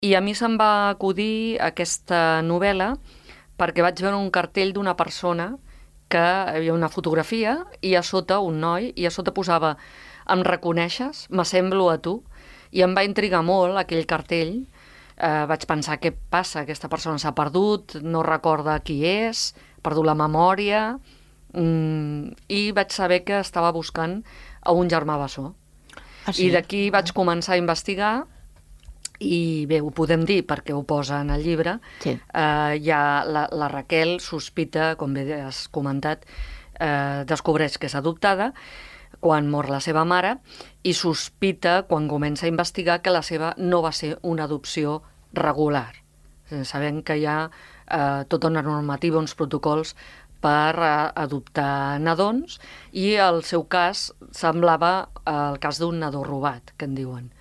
I a mi se'm va acudir aquesta novel·la perquè vaig veure un cartell d'una persona que hi havia una fotografia i a sota un noi, i a sota posava em reconeixes? M'assemblo a tu? I em va intrigar molt aquell cartell. Vaig pensar, què passa? Aquesta persona s'ha perdut, no recorda qui és, ha perdut la memòria, i vaig saber que estava buscant a un germà bessó. Sí? I d'aquí vaig començar a investigar. I bé, ho podem dir perquè ho posa en el llibre. Sí. Ja la Raquel sospita, com bé has comentat, descobreix que és adoptada quan mor la seva mare i sospita, quan comença a investigar, que la seva no va ser una adopció regular. Sabem que hi ha tota una normativa, uns protocols per adoptar nadons, i el seu cas semblava el cas d'un nadó robat, que en diuen.